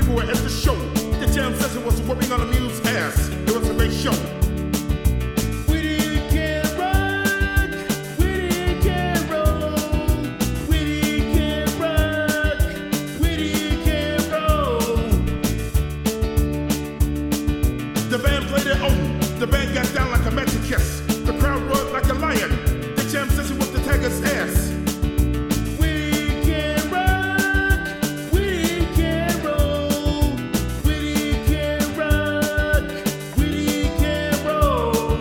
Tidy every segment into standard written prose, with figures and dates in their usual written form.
before at the show. The jam session was whooping on the mule's ass. It was a great show. The band played their own. The band got down like a magic kiss. The crowd roared like a lion. The jam session with the tiger's ass. We can rock, we can roll, we can rock, we can roll.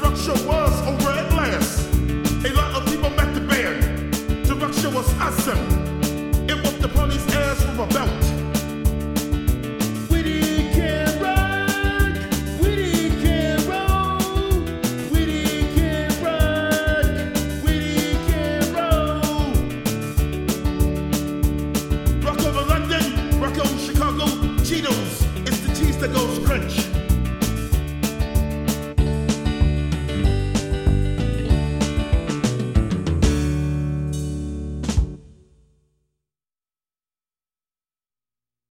Show was over at last. A lot of people met the band. The rock show was awesome.